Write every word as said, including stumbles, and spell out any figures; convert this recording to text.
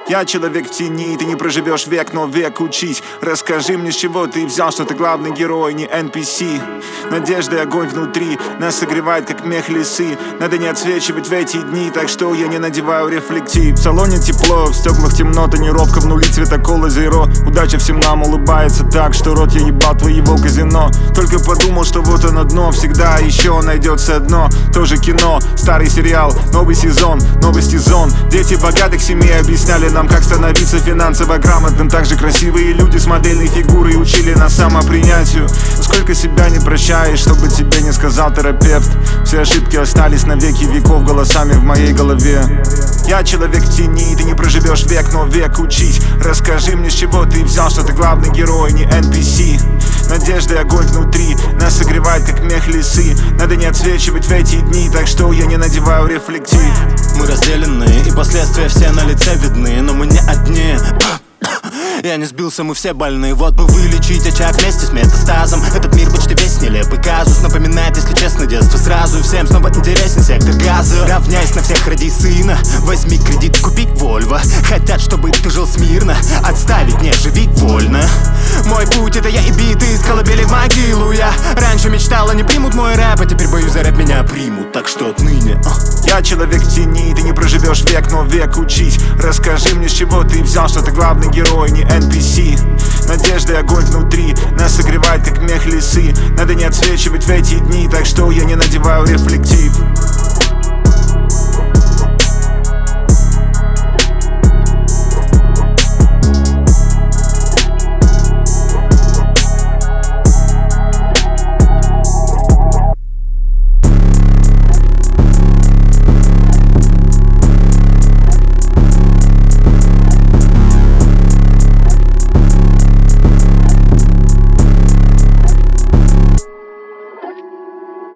Я человек в тени, ты не проживешь век, но век учись. Расскажи мне, с чего ты взял, что ты главный герой, не эн пи си. Надежда и огонь внутри нас согревает, как мех лисы. Надо не отсвечивать в эти дни, так что я не надеваю рефлектив. В салоне тепло, в стеклах темно, тонировка в нули, цветокола зеро. Удача всем нам улыбается так, что рот я ебал твоего казино. Только подумал, что вот оно дно, всегда еще найдется дно. Тоже кино, старый сериал, новый сезон, новости зон. Дети богатых семей объясняли нам, как становиться финансово грамотным. Также красивые люди с модельной фигурой учили нас самопринятию. Сколько себя не прощаешь, чтобы тебе не сказал терапевт. Все ошибки остались на веки веков голосами в моей голове. Я человек в тени, ты не проживешь век, но век учись. Расскажи мне, с чего ты взял, что ты главный герой, не эн пи си. Надежда и огонь внутри нас согревает, как мех лисы. Надо не отсвечивать в эти дни, так что я не надеваю рефлектив. Мы разделены, и последствия все на лице видны, но мы не одни. Я не сбился, мы все больны. Вот бы вылечить очаг вместе с метастазом. Этот мир почти весь нелепый казус. Напоминает, если честно, детство сразу. Всем снова интересен сектор газа. Равняйся на всех, ради сына. Возьми кредит, купи Вольво. Хотят, чтобы ты жил смирно. Отставить, не живи вольно. Мой путь — это я и биты из колыбели в могилу. Я раньше мечтала, не примут мой рэп, а теперь боюсь, за рэп меня примут. Так что отныне я человек в тени, ты не проживешь век, но век учись. Расскажи мне, с чего ты взял, что ты главный герой, не эн пи си. Надежда и огонь внутри нас согревает, как мех лисы. Надо не отсвечивать в эти дни, так что я не надеваю рефлектив.